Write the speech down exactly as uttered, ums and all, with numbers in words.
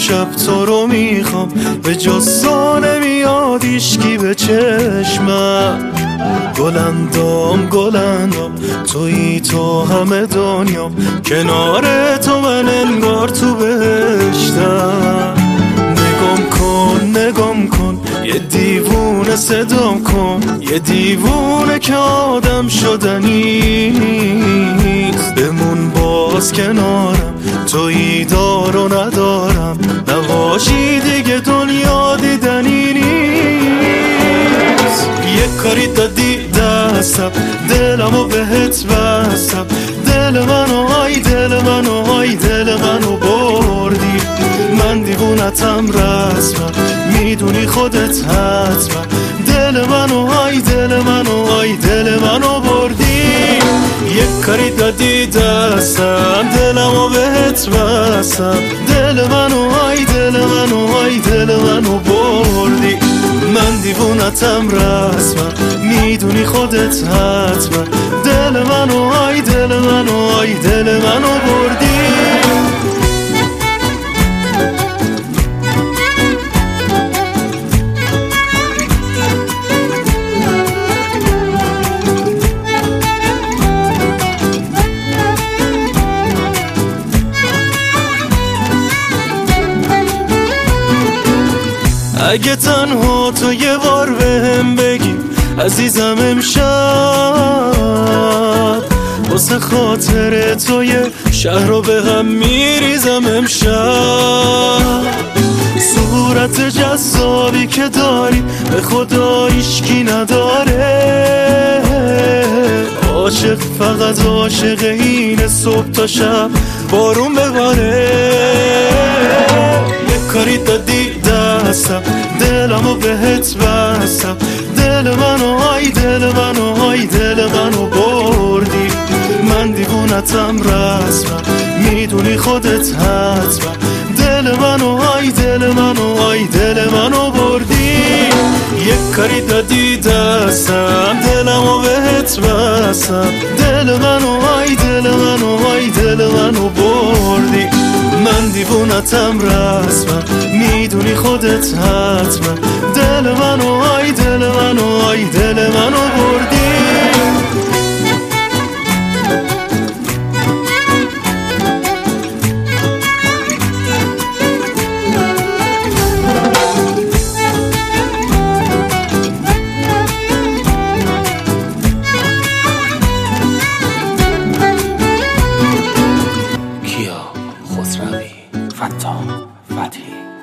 امشب تو رو میخوام، به جز تو نمیاد ایشکی به چشمم. گلندام گلندام تویی تو همه دنیام، کنار تو من انگار تو بهشتم. نگام کن نگام کن یه دیوونه صدام کن، یه دیوونه که آدم شدنی نیست. بمون باز کنارم تویی دار و ندارم، نباشی دیگه دنیا دیدنی نیست. یه کاری دادی دستم دلمو بهت بستم، دل منو های دل منو های دل منو بردی. من دیوونتم رسمم میدونی خودت حتما، دل منو های دل منو های دل منو بردی. یک کاری دادی دستم دلمو بهت بستم، دل منو های دل منو های دل منو بردی. من دیوونتم رسمم میدونی خودت حتما، دل منو های دل منو های دل منو بردی. اگه تنها تو یه بار بهم بگی عزیزم امشب، واسه خاطر تو یه شهر رو به هم میریزم امشب. صورت جذابی که داری به خدا هیچکی نداره، عاشق فقط عاشق اینه صبح تا شب بارون بباره. یه کاری دادی دستم دلمو بهت بستم، دل منو های دل منو های دل منو بردی. من دیوونتم رسمم میدونی خودت حتما، دل منو های دل منو های دل منو بردی. یک کاری دادی دستم دلمو بهت بستم، دل منو های دل منو های دل منو بردی. من دیوونتم رسمم میدونی خودت حتما، دل منو های دل منو های دل منو بردی. کیا خسروی، فتاح فتحی.